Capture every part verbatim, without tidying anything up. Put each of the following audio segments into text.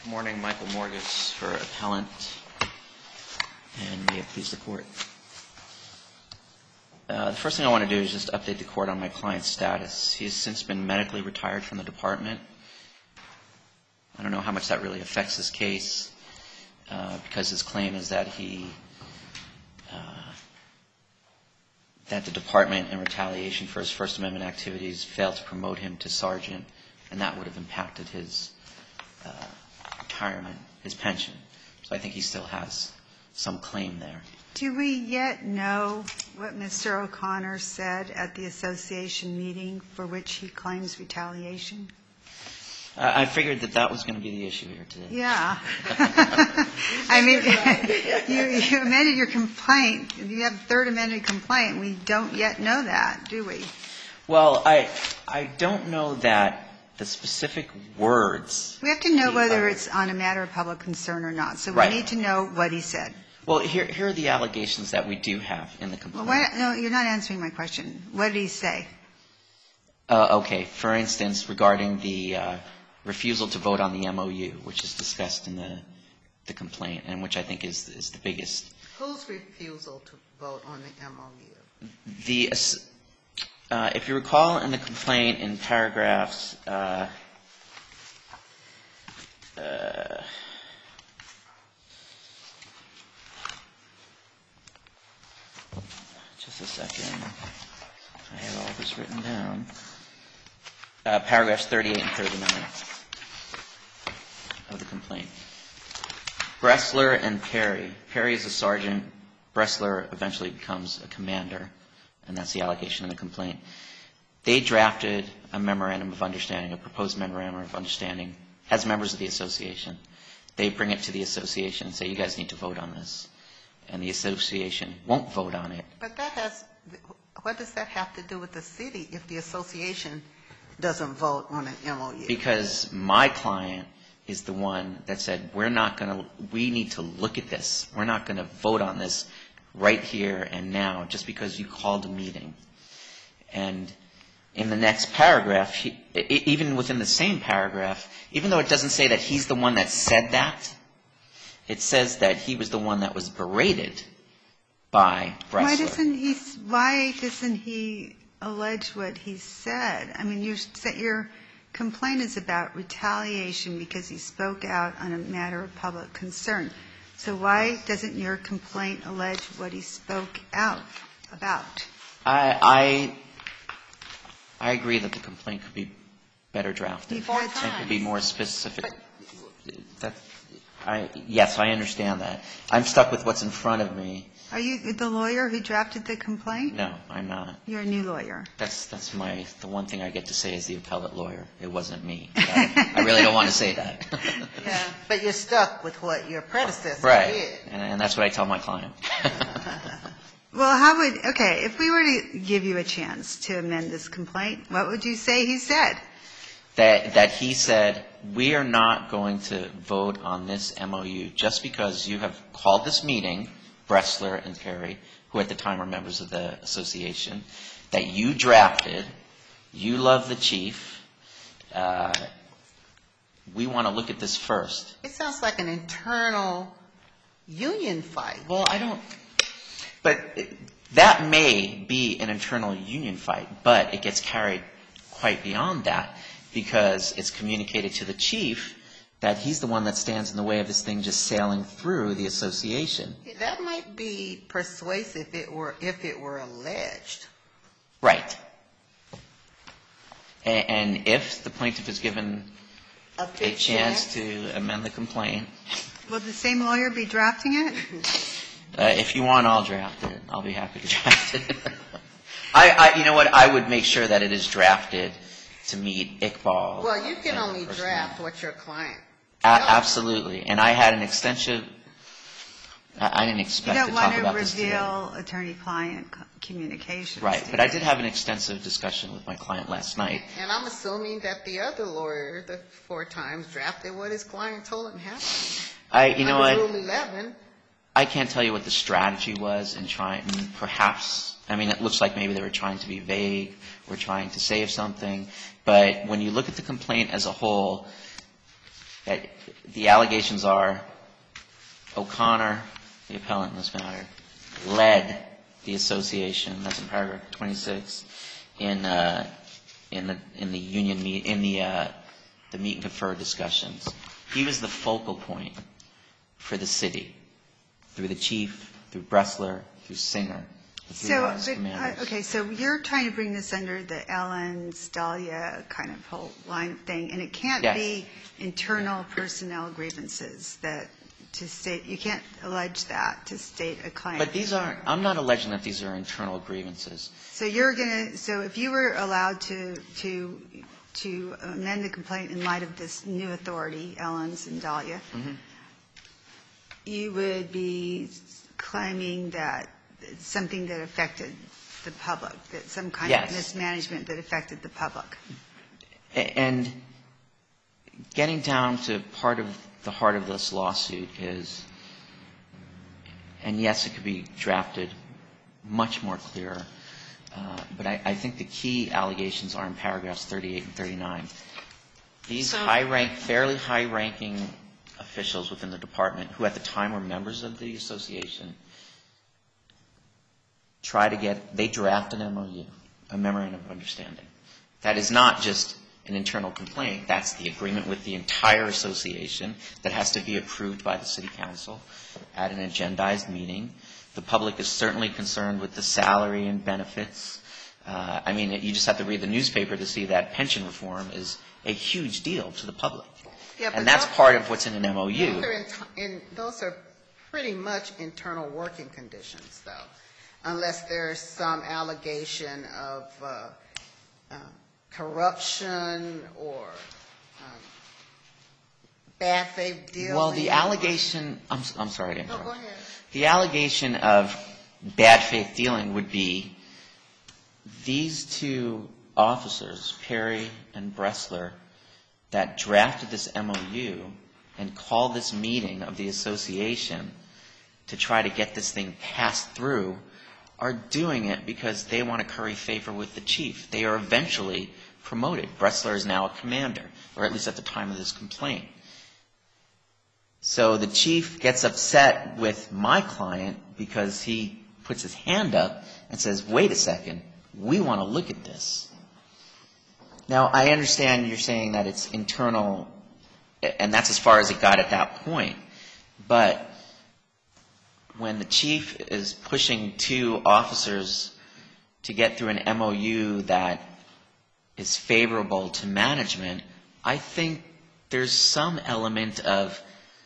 Good morning, Michael Morgus for appellant, and may it please the court. Uh, the first thing I want to do is just update the court on my client's status. He has since been medically retired from the department. I don't know how much that really affects his case, uh, because his claim is that he, uh, that the department, in retaliation for his First Amendment activities, failed to promote him to sergeant, and that would have impacted his uh, retirement, his pension. So I think he still has some claim there. Do we yet know what Mister O'Connor said at the association meeting for which he claims retaliation? Uh, I figured that that was going to be the issue here today. Yeah. I mean, you, you amended your complaint. You have a third amended complaint. We don't yet know that, do we? Well, I I don't know that the specific words. We have to know whether it's on a matter of public concern or not. So we Right. need to know what he said. Well, here here are the allegations that we do have in the complaint. Well, why, no, you're not answering my question. What did he say? Uh, okay. For instance, regarding the uh, refusal to vote on the M O U, which is discussed in the the complaint, and which I think is is the biggest. Whose refusal to vote on the M O U? The uh, if you recall in the complaint in paragraphs. Uh, uh, Just a second. I have all this written down. Uh, paragraphs thirty-eight and thirty-nine of the complaint. Bressler and Perry. Perry is a sergeant. Bressler eventually becomes a commander, and that's the allegation in the complaint. They drafted a memorandum of understanding, a proposed memorandum of understanding, as members of the association. They bring it to the association and say, you guys need to vote on this. And the association won't vote on it. But that has, what does that have to do with the city if the association doesn't vote on an M O U? Because my client is the one that said, we're not going to, we need to look at this. We're not going to vote on this right here and now just because you called a meeting. And in the next paragraph, he, even within the same paragraph, even though it doesn't say that he's the one that said that, it says that he was the one that was berated by Bressler. Why doesn't he? Why doesn't he allege what he said? I mean, your your complaint is about retaliation because he spoke out on a matter of public concern. So why doesn't your complaint allege what he spoke out about? I I, I agree that the complaint could be better drafted. You've had and could be more specific. But, that, I, yes, I understand that. I'm stuck with what's in front of me. Are you the lawyer who drafted the complaint? No, I'm not. You're a new lawyer. That's that's my the one thing I get to say as the appellate lawyer. It wasn't me. I, I really don't want to say that. yeah, but you're stuck with what your predecessor right. did. And, and that's what I tell my client. Well, how would, okay, if we were to give you a chance to amend this complaint, what would you say he said? That that he said, we are not going to vote on this M O U just because you have called this meeting, Bressler and Perry, who at the time were members of the association, that you drafted, you love the chief, uh, we want to look at this first. It sounds like an internal union fight. Well, I don't, but it, that may be an internal union fight, but it gets carried quite beyond that. Because it's communicated to the chief that he's the one that stands in the way of this thing just sailing through the association. That might be persuasive if it were if it were alleged. Right. And, and if the plaintiff is given a, a chance to amend the complaint. Will the same lawyer be drafting it? Uh, if you want, I'll draft it. I'll be happy to draft it. I, I, you know what? I would make sure that it is drafted to meet Iqbal. Well, you can only draft what your client. A- absolutely, and I had an extensive. I, I didn't expect to talk about this today. You don't want to reveal attorney-client communications. Right, but I did have an extensive discussion with my client last night. And I'm assuming that the other lawyer, the four times, drafted what his client told him happened. I, you know what? Rule eleven. I can't tell you what the strategy was in trying. Perhaps, I mean, it looks like maybe they were trying to be vague or trying to save something. But when you look at the complaint as a whole, that the allegations are O'Connor, the appellant in this matter, led the association, that's in paragraph twenty-six, in uh, in the in the union meet in the uh, the meet and confer discussions. He was the focal point for the city, through the chief, through Bressler, through Singer, the three So, highest but, commanders. uh, okay, so you're trying to bring this under the Ellens, Dahlia kind of whole line of thing, and it can't Yes. be internal personnel grievances that to state, you can't allege that to state a claim. But these aren't, I'm not alleging that these are internal grievances. So you're going to, so if you were allowed to, to, to amend the complaint in light of this new authority, Ellens and Dahlia, Mm-hmm. you would be claiming that it's something that affected the public, that some kind Yes. of mismanagement that affected the public. A- And getting down to part of the heart of this lawsuit is, and yes, it could be drafted much more clearer, uh, but I, I think the key allegations are in paragraphs thirty-eight and thirty-nine. These So- high-rank, fairly high-ranking officials within the department, who at the time were members of the association, try to get, they draft an M O U, a memorandum of understanding. That is not just an internal complaint, that's the agreement with the entire association that has to be approved by the city council at an agendized meeting. The public is certainly concerned with the salary and benefits. Uh, I mean, you just have to read the newspaper to see that pension reform is a huge deal to the public. Yeah, but And that's those- part of what's in an M O U. Those are, in, in, those are pretty much internal working conditions, though, unless there's some allegation of uh, uh, corruption or um, bad faith dealing. Well, the allegation, I'm, I'm sorry to No, interrupt. go ahead. The allegation of bad faith dealing would be these two officers, Perry and Bressler, that drafted this M O U and called this meeting of the association to try to get this thing passed through, are doing it because they want to curry favor with the chief. They are eventually promoted. Bressler is now a commander, or at least at the time of this complaint. So the chief gets upset with my client because he puts his hand up and says, wait a second, we want to look at this. Now, I understand you're saying that it's internal, and that's as far as it got at that point. But when the chief is pushing two officers to get through an M O U that is favorable to management, I think there's some element of,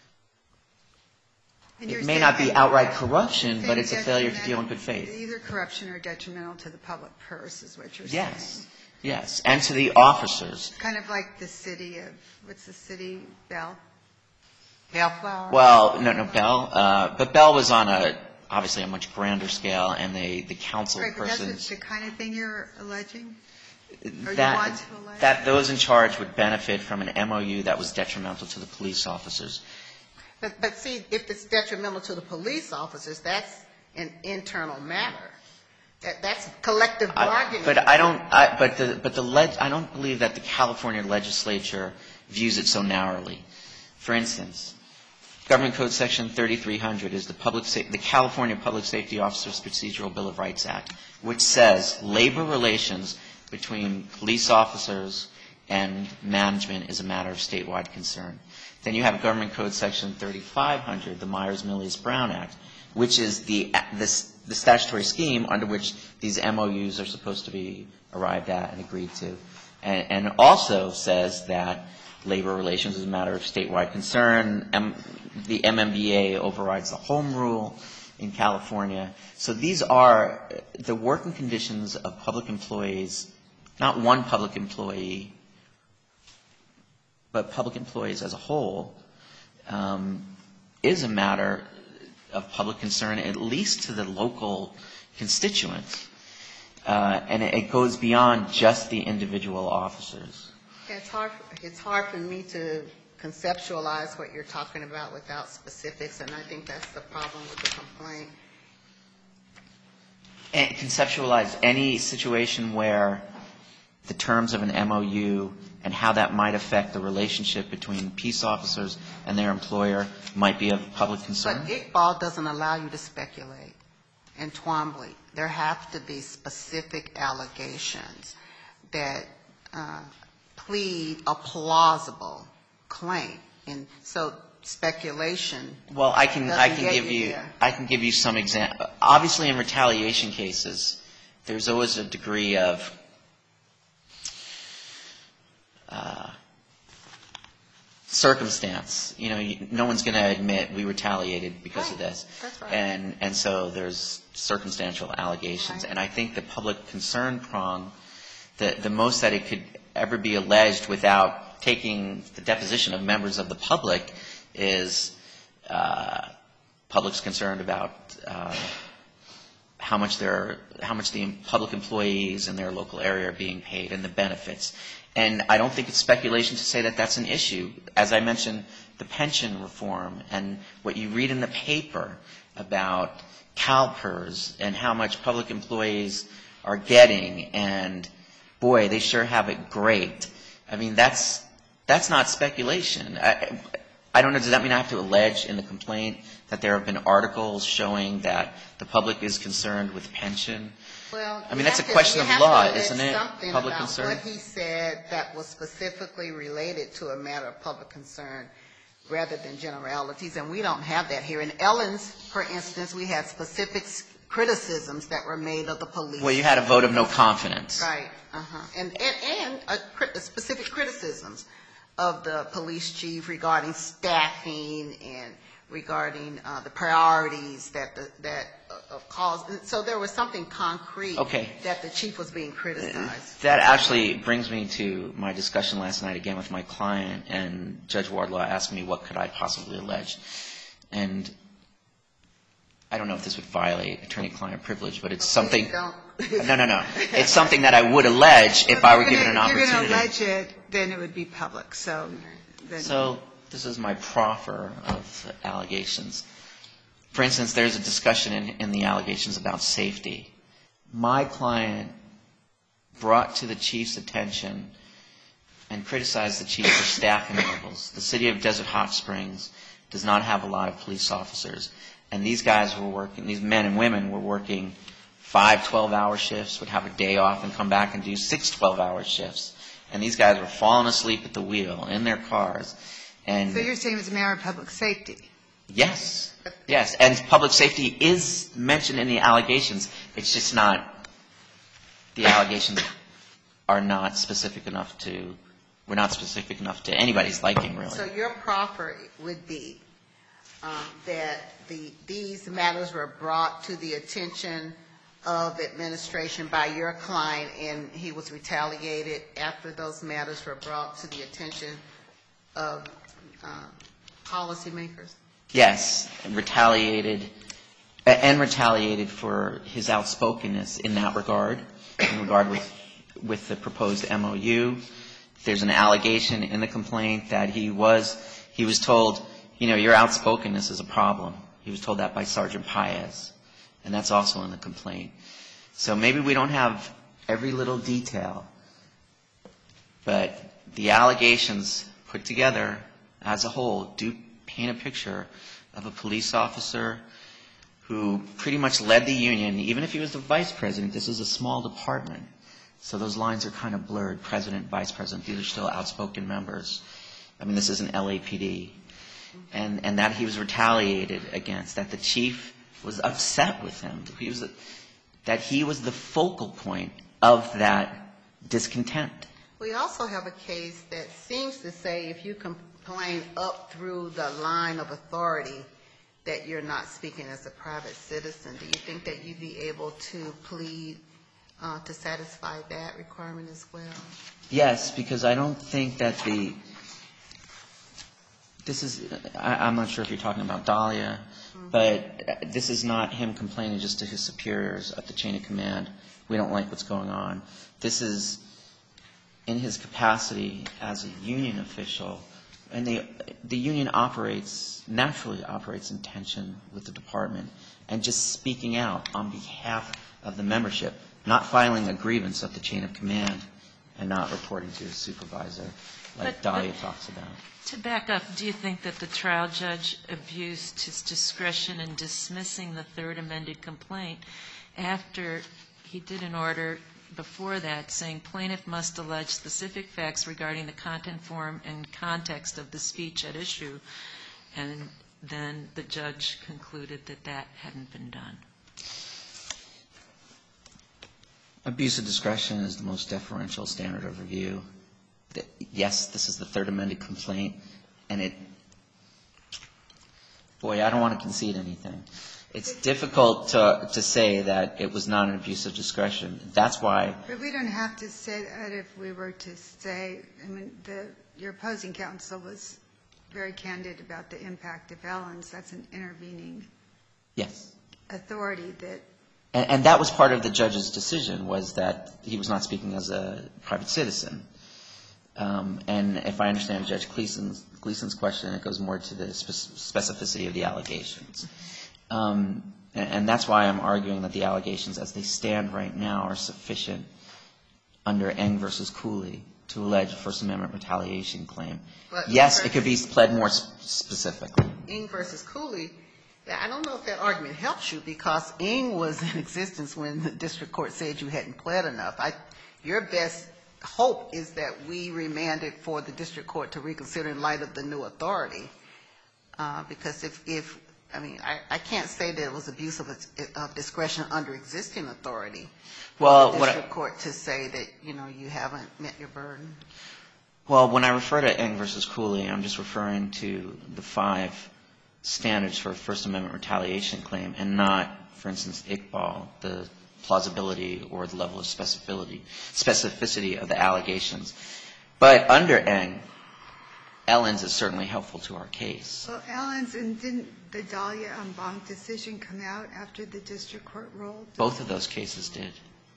And you're it may not be saying- outright corruption, saying but it's a failure to detrimental- deal in good faith. Either corruption or detrimental to the public purse is what you're saying. Yes, yes, and to the officers. Kind of like the city of, what's the city, Bell? Bellflower? Well, no, no, Bell, uh, but Bell was on a, obviously a much grander scale, and the, the council Right, but that's persons. the kind of thing you're alleging? Or you that, want to allege? that those in charge would benefit from an M O U that was detrimental to the police officers. But, but see, if it's detrimental to the police officers, that's an internal matter. That, that's collective I- bargaining. But I don't, I, but the, but the leg, I don't believe that the California legislature views it so narrowly. For instance, Government Code Section thirty-three hundred is the public, sa- the California Public Safety Officers Procedural Bill of Rights Act, which says labor relations between police officers and management is a matter of statewide concern. Then you have Government Code Section thirty-five hundred, the Myers-Millis-Brown Act, which is the, the, the statutory scheme under which these M O Us are supposed to be arrived at and agreed to, and, and also says that labor relations is a matter of statewide concern. M, the M M B A overrides the home rule in California. So these are the working conditions of public employees, not one public employee, but public employees as a whole, um, is a matter of public concern, at least to the local constituents. Uh, and it, it goes beyond just the individual officers. It's hard, it's hard for me to conceptualize what you're talking about without specifics, and I think that's the problem with the complaint. And conceptualize any situation where the terms of an M O U and how that might affect the relationship between peace officers and their employer might be of public concern. But Iqbal doesn't allow you to speculate. And Twombly, there have to be specific allegations that uh, plead a plausible claim. And so speculation. Well, I can I can get give you you there. I can give you some example. Obviously, in retaliation cases, there's always a degree of uh, circumstance. You know, you, no one's going to admit we retaliated because Right. of this, That's right. and and so there's circumstantial allegations. Right. And I think the public concern prong, the the most that it could ever be alleged without taking the deposition of members of the public is uh, public's concerned about uh, how much their how much the public employees in their local area are being paid and the benefits. And I don't think it's speculation to say that that's an issue. As I mentioned, the pension reform and what you read in the paper about CalPERS and how much public employees are getting, and boy, they sure have it great. I mean, that's that's not speculation. I, I don't know, does that mean I have to allege in the complaint that there have been articles showing that the public is concerned with pension? Well, I mean, you that's have a to- question you of have law, to allege isn't it? something Public about concern? what he said that was specifically related to a matter of public concern rather than generalities, and we don't have that here. In Ellen's, for instance, we had specific criticisms that were made of the police. Well, you had a vote of no confidence. Right, uh-huh. And, and, and a crit- specific criticisms of the police chief regarding staffing and regarding uh, the priorities that the, that uh, of cause. So there was something concrete Okay. that the chief was being criticized. That actually brings me to my discussion last night again with my client, and Judge Wardlaw asked me what could I possibly allege. And I don't know if this would violate attorney-client privilege, but it's something. Please don't. No, no, no. It's something that I would allege if I were given an If you're opportunity. going to allege it, then it would be public, so. Then So this is my proffer of allegations. For instance, there's a discussion in, in the allegations about safety. My client brought to the chief's attention and criticized the chief for staffing levels. The city of Desert Hot Springs does not have a lot of police officers. And these guys were working, these men and women were working five twelve-hour shifts, would have a day off and come back and do six twelve-hour shifts. And these guys were falling asleep at the wheel in their cars. And So you're saying it's a matter of public safety? yes, yes. And public safety is mentioned in the allegations. It's just not, the allegations are not specific enough to, we're not specific enough to anybody's liking, really. So your proffer would be um, that the, these matters were brought to the attention of administration by your client, and he was retaliated after those matters were brought to the attention of um, policymakers? Yes, and retaliated, and retaliated for his outspokenness in that regard, in regard with, with the proposed M O U. There's an allegation in the complaint that he was, he was told, you know, your outspokenness is a problem. He was told that by Sergeant Paez, and that's also in the complaint. So maybe we don't have every little detail, but the allegations put together as a whole do paint a picture of a police officer who pretty much led the union. Even if he was the vice president, this is a small department, so those lines are kind of blurred. President, vice president, these are still outspoken members. I mean, this isn't L A P D. And, and that he was retaliated against, that the chief was upset with him, he was, that he was the focal point of that discontent. We also have a case that seems to say if you complain up through the line of authority that you're not speaking as a private citizen. Do you think that you'd be able to plead uh, to satisfy that requirement as well? Yes, because I don't think that the, this is, I, I'm not sure if you're talking about Dahlia, mm-hmm. but this is not him complaining just to his superiors up the chain of command. We don't like what's going on. This is in his capacity as a union official, and the the union operates, naturally operates in tension with the department, and just speaking out on behalf of the membership, not filing a grievance up the chain of command, and not reporting to his supervisor like But- Dahlia but- talks about. To back up, do you think that the trial judge abused his discretion in dismissing the third amended complaint after he did an order before that saying plaintiff must allege specific facts regarding the content, form, and context of the speech at issue, and then the judge concluded that that hadn't been done? Abuse of discretion is the most deferential standard of review. That, yes, this is the third amended complaint, and it, boy, I don't want to concede anything. It's difficult to, to say that it was not an abuse of discretion. That's why. But we don't have to say that if we were to say, I mean, the, your opposing counsel was very candid about the impact of Ellens. That's an intervening Yes. authority that. And, and that was part of the judge's decision, was that he was not speaking as a private citizen. Um, and if I understand Judge Gleason's, Gleason's question, it goes more to the spe- specificity of the allegations. Um, and, and that's why I'm arguing that the allegations as they stand right now are sufficient under Eng versus Cooley to allege a First Amendment retaliation claim. But yes, it could be pled more sp- specifically. Eng versus Cooley, I don't know if that argument helps you, because Eng was in existence when the district court said you hadn't pled enough. I, your best hope is that we remanded for the district court to reconsider in light of the new authority. Uh, because if, if, I mean, I, I can't say that it was abuse of, of discretion under existing authority Well, for the what district I, court to say that, you know, you haven't met your burden. well, when I refer to Eng versus Cooley, I'm just referring to the five standards for a First Amendment retaliation claim, and not, for instance, Iqbal, the plausibility or the level of specificity, specificity of the allegations. But under Eng, Ellens is certainly helpful to our case. Well, Ellens, and didn't the Dahlia en banc decision come out after the district court ruled? Both of those cases did.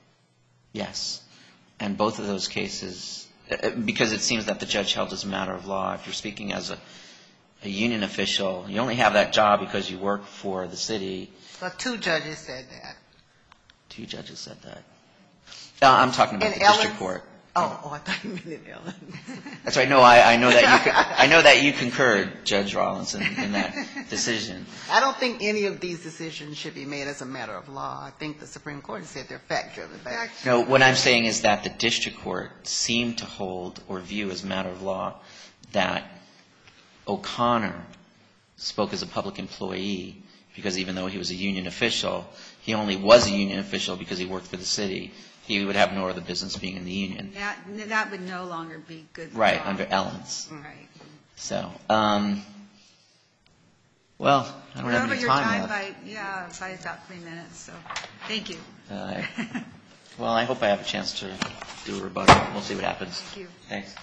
Yes. And both of those cases, because it seems that the judge held as a matter of law, if you're speaking as a, a union official, you only have that job because you work for the city. But two judges said that. Two judges said that. Uh, I'm talking about And the district Ellens- court. Oh, oh, I thought you meant in Ellens. That's right. No, I, I know that you. I know that you concurred, Judge Rawlinson, in that decision. I don't think any of these decisions should be made as a matter of law. I think the Supreme Court has said they're fact-driven. Fact- No, what I'm saying is that the district court seemed to hold or view as a matter of law that O'Connor spoke as a public employee because even though he was a union official, he only was a union official because he worked for the city. He would have no other business being in the union. That, that would no longer be good law. Right, under Ellens. Right. So, um, well, I don't We're have over any your time time left. by, yeah, by about three minutes, so thank you. Uh, well, I hope I have a chance to do a rebuttal. We'll see what happens. Thank you. Thanks.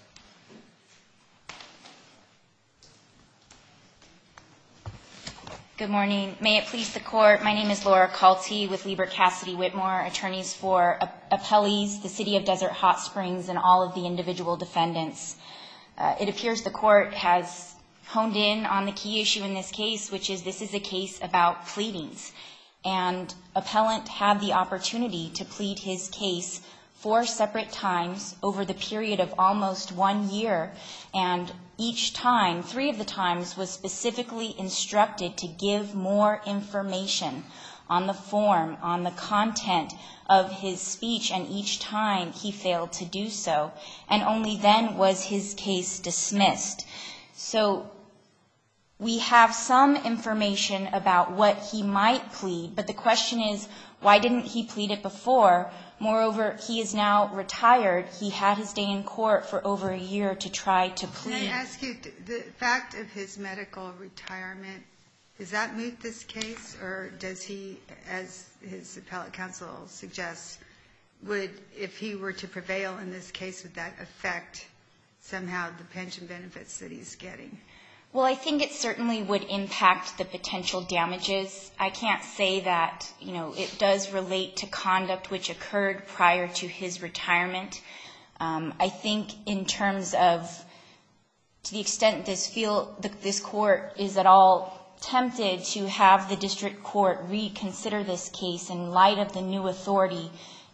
Good morning. May it please the Court, my name is Laura Calty with Liebert Cassidy Whitmore, attorneys for appellees, the City of Desert Hot Springs, and all of the individual defendants. Uh, it appears the Court has honed in on the key issue in this case, which is this is a case about pleadings. And appellant had the opportunity to plead his case four separate times over the period of almost one year, and each time, three of the times, was specifically instructed to give more information on the form, on the content of his speech, and each time he failed to do so. And only then was his case dismissed. So we have some information about what he might plead, but the question is, why didn't he plead it before? Moreover, he is now retired. He had his day in court for over a year to try to plead. Can I ask you, the fact of his medical retirement, does that moot this case, or does he, as his appellate counsel suggests, would, if he were to prevail in this case, would that affect somehow the pension benefits that he's getting? Well, I think it certainly would impact the potential damages. I can't say that, you know, it does relate to conduct which occurred prior to his retirement. Um, I think in terms of, to the extent this feel, this court is at all tempted to have the district court reconsider this case in light of the new authority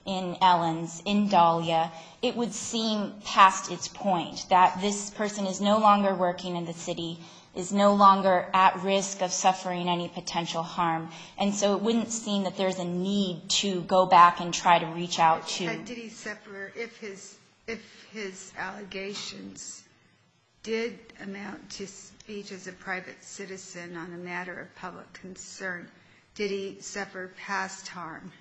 in Ellens, in Dahlia, it would seem past its point, that this person is no longer working in the city, is no longer at risk of suffering any potential harm. And so it wouldn't seem that there's a need to go back and try to reach out to. But did he suffer, if his, if his allegations did amount to speech as a private citizen on a matter of public concern, did he suffer past harm?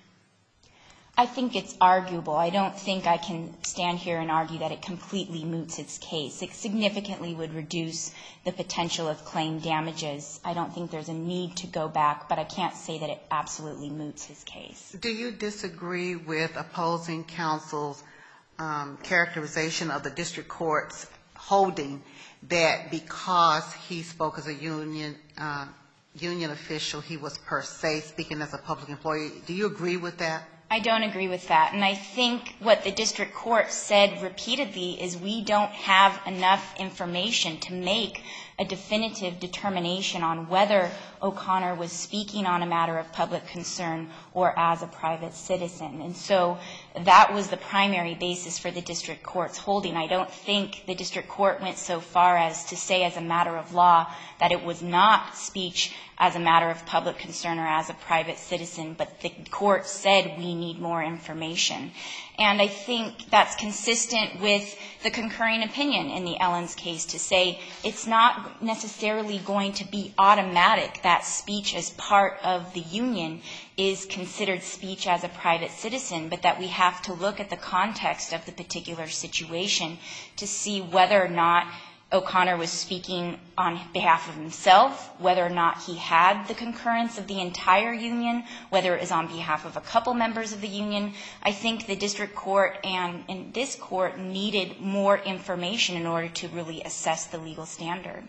I think it's arguable. I don't think I can stand here and argue that it completely moots its case. It significantly would reduce the potential of claim damages. I don't think there's a need to go back, but I can't say that it absolutely moots his case. Do you disagree with opposing counsel's um, characterization of the district court's holding that because he spoke as a union uh, union official, he was per se speaking as a public employee? Do you agree with that? I don't agree with that. And I think what the district court said repeatedly is we don't have enough information to make a definitive determination on whether O'Connor was speaking on a matter of public concern or as a private citizen. And so that was the primary basis for the district court's holding. I don't think the district court went so far as to say as a matter of law that it was not speech as a matter of public concern or as a private citizen, but the court said we need more information. And I think that's consistent with the concurring opinion in the Ellens case to say it's not necessarily going to be automatic that speech as part of the union is considered speech as a private citizen, but that we have to look at the context of the particular situation to see whether or not O'Connor was speaking on behalf of himself, whether or not he had the concurrence of the entire union, whether it was on behalf of a couple members of the union. I think the district court and, and this court needed more information in order to really assess the legal standard.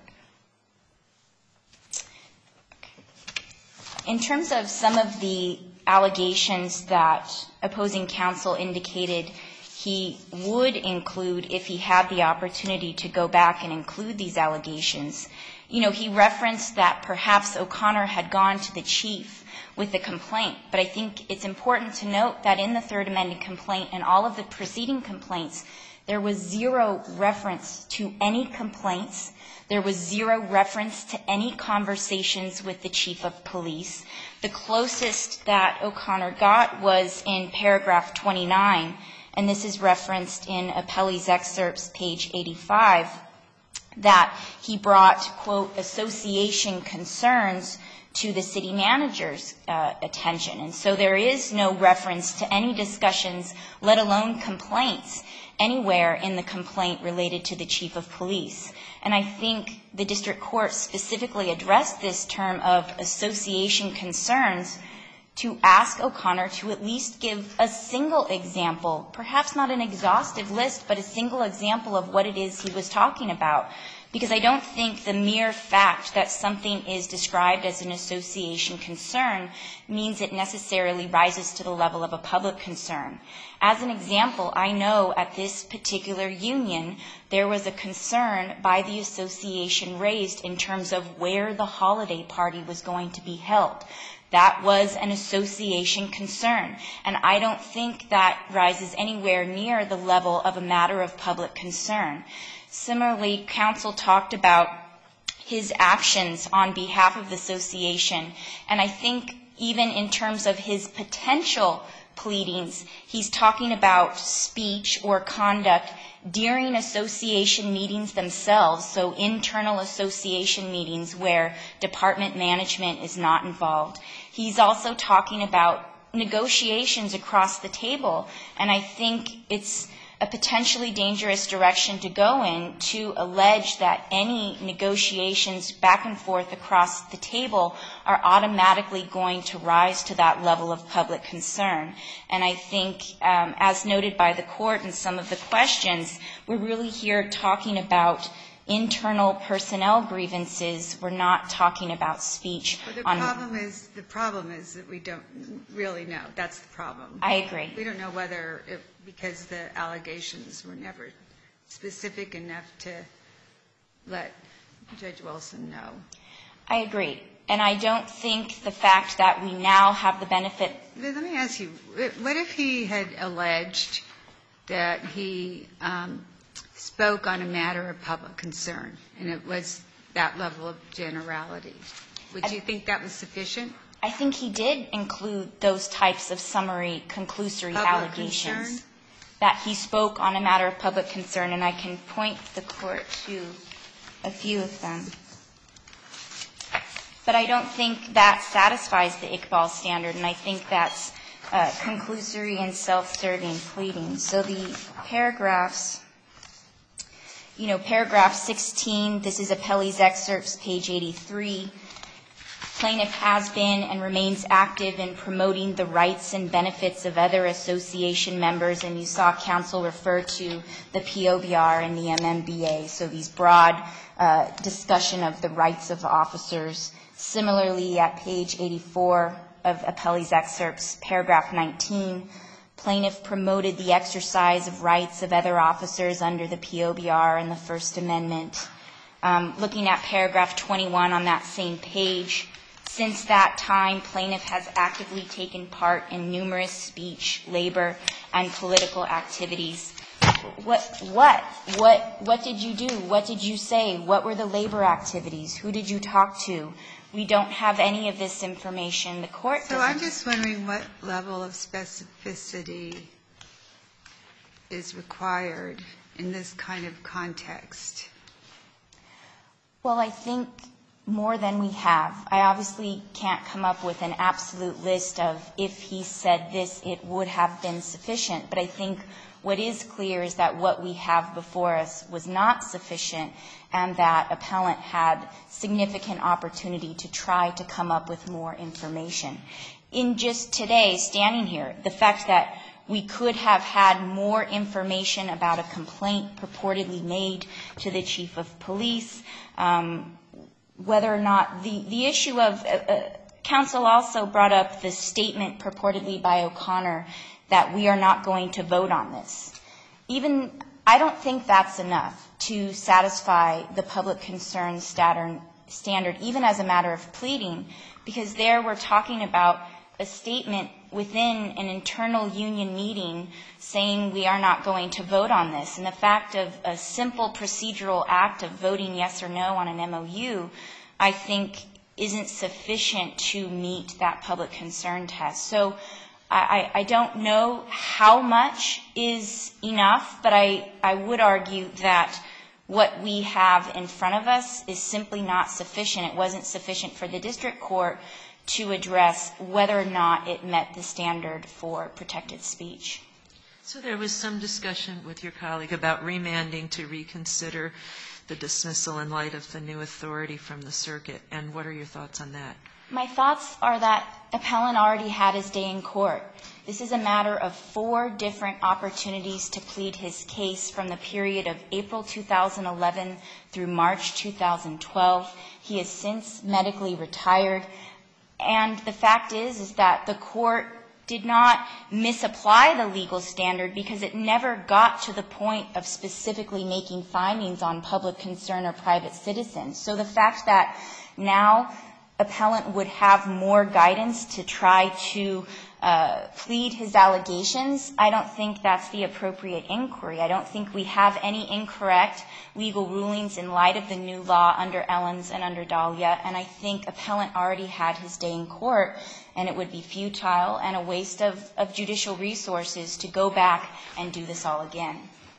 In terms of some of the allegations that opposing counsel indicated he would include if he had the opportunity to go back and include these allegations, you know, he referenced that perhaps O'Connor had gone to the chief with the complaint. But I think it's important to note that in the Third Amendment complaint and all of the preceding complaints, there was zero reference to any complaints. There was zero reference to any conversations with the chief of police. The closest that O'Connor got was in paragraph twenty-nine, and this is referenced in Appellee's excerpts, page eighty-five, that he brought, quote, association concerns to the city manager's uh, attention. And so there is no reference to any discussions, let alone complaints, anywhere in the complaint related to the chief of police. And I think the district court specifically addressed this term of association concerns to ask O'Connor to at least give a single example, perhaps not an exhaustive list, but a single example of what it is he was talking about. Because I don't think the mere fact that something is described as an association concern means it necessarily rises to the level of a public concern. As an example, I know at this particular union, there was a concern by the association raised in terms of where the holiday party was going to be held. That was an association concern, and I don't think that rises anywhere near the level of a matter of public concern. Similarly, counsel talked about his actions on behalf of the association, and I think even in terms of his potential pleadings, he's talking about speech or conduct during association meetings themselves, so internal association meetings where department management is not involved. He's also talking about negotiations across the table, and I think it's a potentially dangerous direction to go in to allege that any negotiations back and forth across the table are automatically going to rise to that level of public concern. And I think, um, as noted by the court in some of the questions, we're really here talking about internal personnel grievances. We're not talking about speech. Well, the on problem is the problem is that we don't really know. That's the problem. I agree. We don't know whether, it, because the allegations were never specific enough to let Judge Wilson know. I agree. And I don't think the fact that we now have the benefit. Let me ask you, what if he had alleged that he um, spoke on a matter of public concern, and it was that level of generality? Would you think that was sufficient? I think he did include those types of summary, conclusory Public allegations. concern? That he spoke on a matter of public concern, and I can point the court to a few of them. But I don't think that satisfies the Iqbal standard, and I think that's uh, conclusory and self-serving pleading. So the paragraphs, you know, paragraph sixteen, this is Appellee's excerpts, page eighty-three. Plaintiff has been and remains active in promoting the rights and benefits of other association members, and you saw counsel refer to the P O B R and the M M B A, so these broad uh, discussion of the rights of officers. Similarly, at page eighty-four of Appellee's excerpts, paragraph nineteen, plaintiff promoted the exercise of rights of other officers under the P O B R and the First Amendment. Um, looking at paragraph twenty-one on that same page, since that time, plaintiff has actively taken part in numerous speech, labor, and political activities. What, what, what, what did you do? What did you say? What were the labor activities? Who did you talk to? We don't have any of this information. The court So doesn't. I'm just wondering what level of specificity is required in this kind of context. Well, I think more than we have. I obviously can't come up with an absolute list of if he said this, it would have been sufficient. But I think what is clear is that what we have before us was not sufficient, and that appellant had significant opportunity to try to come up with more information. In just today, standing here, the fact that we could have had more information about a complaint purportedly made to the chief of police, um, whether or not the, the issue of, uh, uh, counsel also brought up the statement purportedly by O'Connor that we are not going to vote on this. Even, I don't think that's enough to satisfy the public concern standard, even as a matter of pleading, because there we're talking about a statement within an internal union meeting saying we are not going to vote on this. And the fact of a simple procedural act of voting yes or no on an M O U, I think, isn't sufficient to meet that public concern test. So I, I don't know how much is enough, but I, I would argue that what we have in front of us is simply not sufficient. It wasn't sufficient for the district court to address whether or not it met the standard for protected speech. So there was some discussion with your colleague about remanding to reconsider the dismissal in light of the new authority from the circuit, and what are your thoughts on that? My thoughts are that appellant already had his day in court. This is a matter of four different opportunities to plead his case from the period of April two thousand eleven through March two thousand twelve. He has since medically retired. And the fact is, is that the court did not misapply the legal standard because it never got to the point of specifically making findings on public concern or private citizens. So the fact that now appellant would have more guidance to try to uh, plead his allegations, I don't think that's the appropriate inquiry. I don't think we have any incorrect legal rulings in light of the new law under Ellens and under Dahlia, and I think appellant already had his day in court, and it would be futile and a waste of, of judicial resources to go back and do this all again.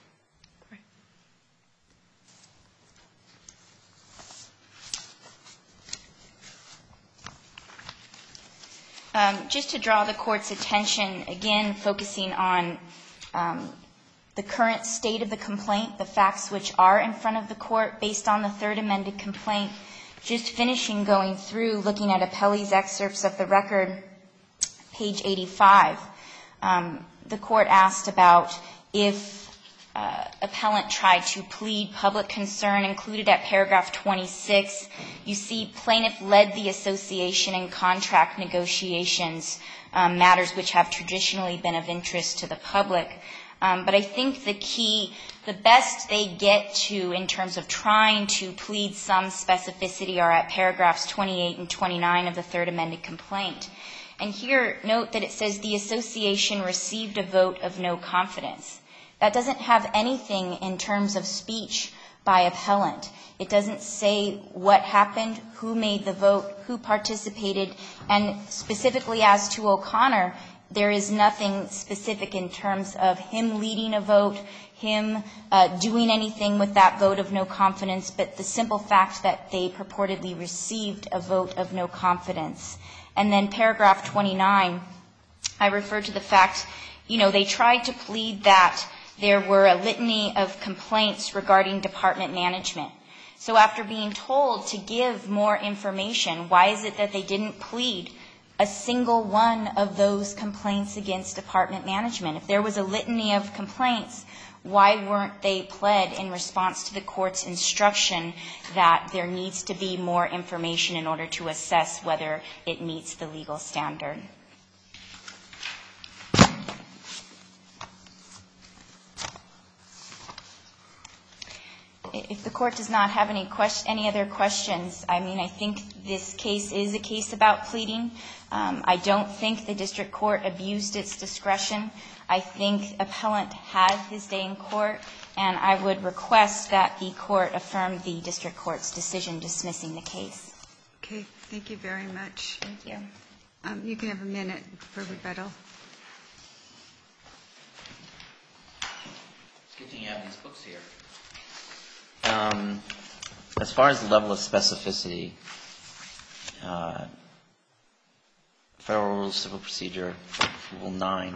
Um, just to draw the court's attention, again, focusing on um, the current state of the complaint, the facts which are in front of the court based on the third amended complaint, just finishing going through, looking at appellee's excerpts of the record, page eighty-five, um, the court asked about if Uh, appellant tried to plead public concern, included at paragraph twenty-six. You see plaintiff led the association in contract negotiations, um, matters which have traditionally been of interest to the public. Um, but I think the key, the best they get to in terms of trying to plead some specificity are at paragraphs twenty-eight and twenty-nine of the third amended complaint. And here, note that it says the association received a vote of no confidence. That doesn't have anything in terms of speech by appellant. It doesn't say what happened, who made the vote, who participated, and specifically as to O'Connor, there is nothing specific in terms of him leading a vote, him uh, doing anything with that vote of no confidence, but the simple fact that they purportedly received a vote of no confidence. And then paragraph twenty-nine, I refer to the fact, you know, they tried to plead that there were a litany of complaints regarding department management. So after being told to give more information, why is it that they didn't plead a single one of those complaints against department management? If there was a litany of complaints, why weren't they pled in response to the court's instruction that there needs to be more information in order to assess whether it meets the legal standard? If the court does not have any question, any other questions, I mean, I think this case is a case about pleading. Um, I don't think the district court abused its discretion. I think appellant had his day in court, and I would request that the court affirm the district court's decision dismissing the case. Okay, thank you very much. Thank you. Um, you can have a minute for rebuttal. It's good thing you have these books here. Um, as far as the level of specificity, uh, Federal Rules of Civil Procedure, Rule nine,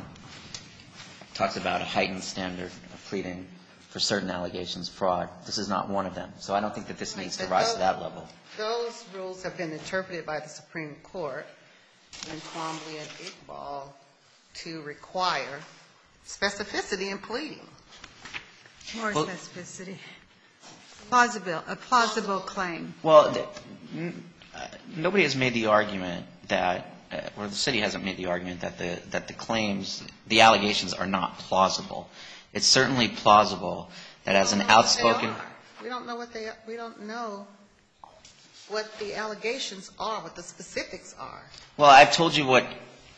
talks about a heightened standard of pleading for certain allegations of fraud. This is not one of them. So I don't think that this needs to rise to that level. Those rules have been interpreted by the Supreme Court in Twombly and Iqbal to require specificity in pleading. More Well, specificity. Plausible, a plausible claim. Well, the, n- uh, nobody has made the argument that, uh, or the city hasn't made the argument that the that the claims, the allegations are not plausible. It's certainly plausible that as an outspoken. We don't know what they are. We don't know what the allegations are, what the specifics are. Well, I've told you what,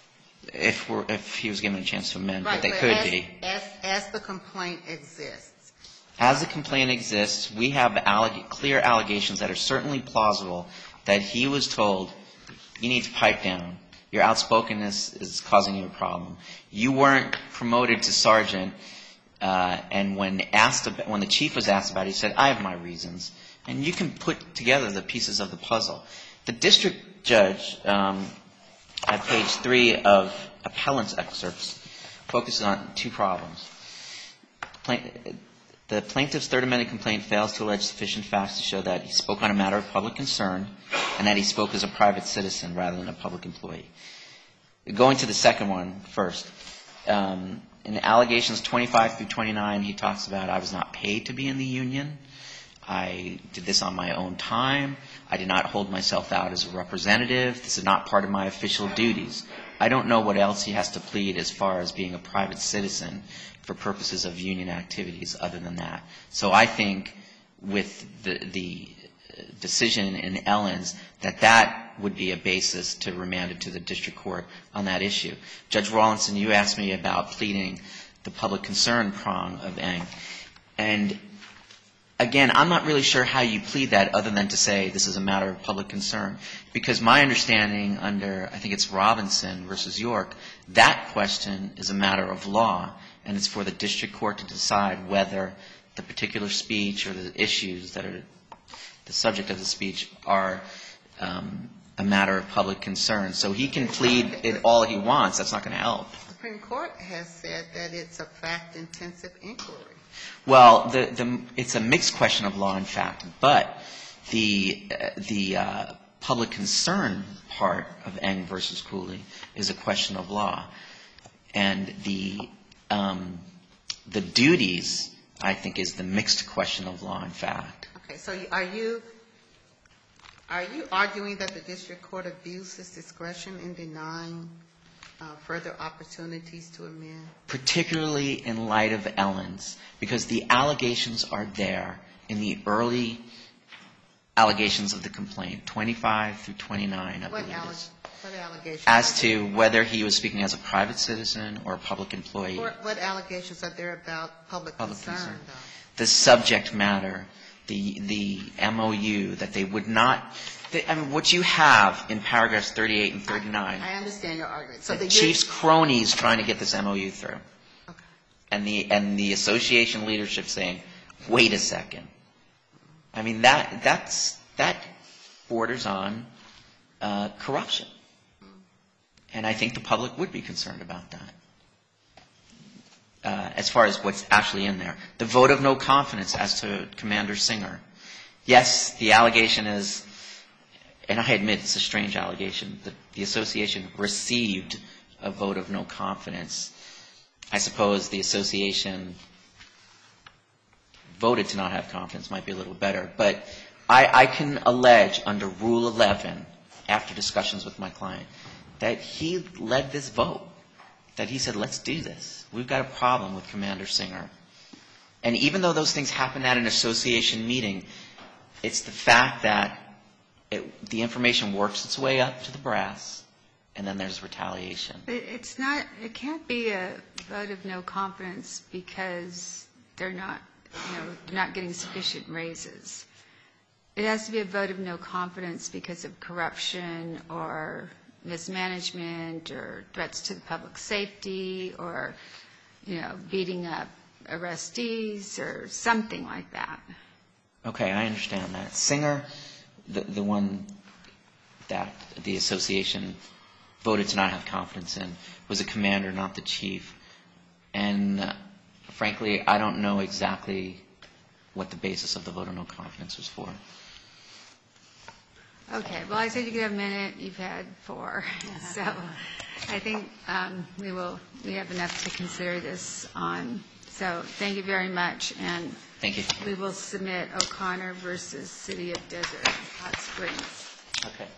if we're if he was given a chance to amend, Right, what they but could as, be. As, as the complaint exists. As the complaint exists, we have alleg- clear allegations that are certainly plausible that he was told, you need to pipe down. Your outspokenness is causing you a problem. You weren't promoted to sergeant, uh, and when asked about, when the chief was asked about it, he said, I have my reasons. And you can put together the pieces of the puzzle. The district judge, um, at page three of appellant's excerpts, focuses on two problems. Plain, The plaintiff's third amended complaint fails to allege sufficient facts to show that he spoke on a matter of public concern and that he spoke as a private citizen rather than a public employee. Going to the second one first. Um, in allegations twenty-five through twenty-nine, he talks about I was not paid to be in the union. I did this on my own time. I did not hold myself out as a representative. This is not part of my official duties. I don't know what else he has to plead as far as being a private citizen for purposes of union activities other than that. So I think with the, the decision in Ellens that that would be a basis to remand it to the district court on that issue. Judge Rawlinson, you asked me about pleading the public concern prong of Eng. And again, I'm not really sure how you plead that other than to say this is a matter of public concern. Because my understanding under, I think it's Robinson versus York, that question is a matter of law. And it's for the district court to decide whether the particular speech or the issues that are the subject of the speech are um, a matter of public concern. So he can plead it all he wants. That's not going to help. The Supreme Court has said that it's a fact-intensive inquiry. Well, the, the, it's a mixed question of law and fact, but the, uh, the uh, public concern part of Eng versus Cooley is a question of law. And the, um, the duties, I think, is the mixed question of law and fact. Okay, so are you, are you arguing that the district court abused its discretion in denying uh, further opportunities to amend? Particularly in light of Ellen's, because the allegations are there in the early allegations of the complaint, twenty-five through twenty-nine, I What believe it alle- is, what allegations? as are to there? whether he was speaking as a private citizen or a public employee. What what allegations are there about public Public concern, concern. though? The subject matter, the the M O U, that they would not, the, I mean, what you have in paragraphs thirty-eight and thirty-nine, I understand your argument. So the the chief's cronies trying to get this M O U through. Okay. And the and the association leadership saying, wait a second. I mean, that that's that borders on uh, corruption. And I think the public would be concerned about that. Uh, as far as what's actually in there. The vote of no confidence as to Commander Singer. Yes, the allegation is, and I admit it's a strange allegation, that the association received a vote of no confidence. I suppose the association voted to not have confidence might be a little better. But I, I can allege under Rule eleven, after discussions with my client, that he led this vote. That he said, let's do this. We've got a problem with Commander Singer. And even though those things happen at an association meeting, it's the fact that it, the information works its way up to the brass, and then there's retaliation. It- It's not, it can't be a vote of no confidence because they're not, you know, they're not getting sufficient raises. It has to be a vote of no confidence because of corruption or mismanagement or threats to the public safety or, you know, beating up arrestees or something like that. Okay, I understand that. Singer, the, the one that the association voted to not have confidence in, was a commander, not the chief. And uh, frankly, I don't know exactly what the basis of the vote of no confidence was for. Okay, well, I said you could have a minute, you've had four. So I think um, we will, we have enough to consider this on. So thank you very much, and Thank you. we will submit O'Connor versus City of Desert Hot Springs. Okay.